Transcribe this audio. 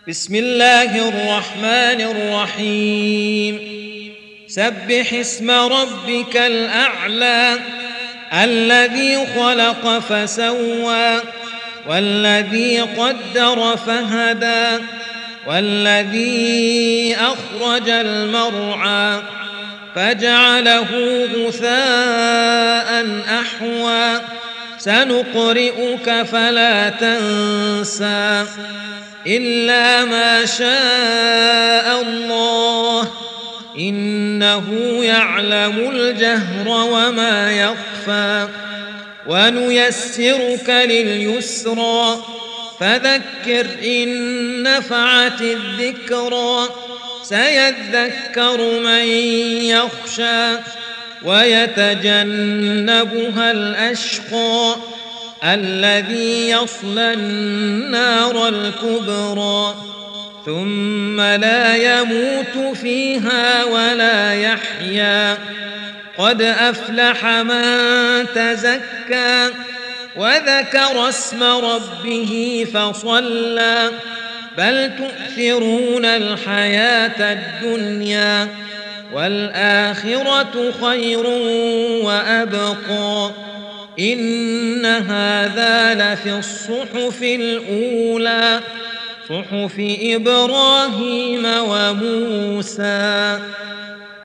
بسم الله الرحمن الرحيم سبح اسم ربك الأعلى الذي خلق فسوى والذي قدر فهدى والذي أخرج المرعى فجعله غثاء أحوى سنقرئك فلا تنسى إلا ما شاء الله إنه يعلم الجهر وما يخفى ونيسرك لليسرى فذكر إن نفعت الذكرى سيذكر من يخشى ويتجنبها الأشقى الذي يصلى النار الكبرى ثم لا يموت فيها ولا يحيا قد أفلح من تزكى وذكر اسم ربه فصلى بل تؤثرون الحياة الدنيا والآخرة خير وأبقى إن هذا لفي الصحف الأولى صحف إبراهيم وموسى.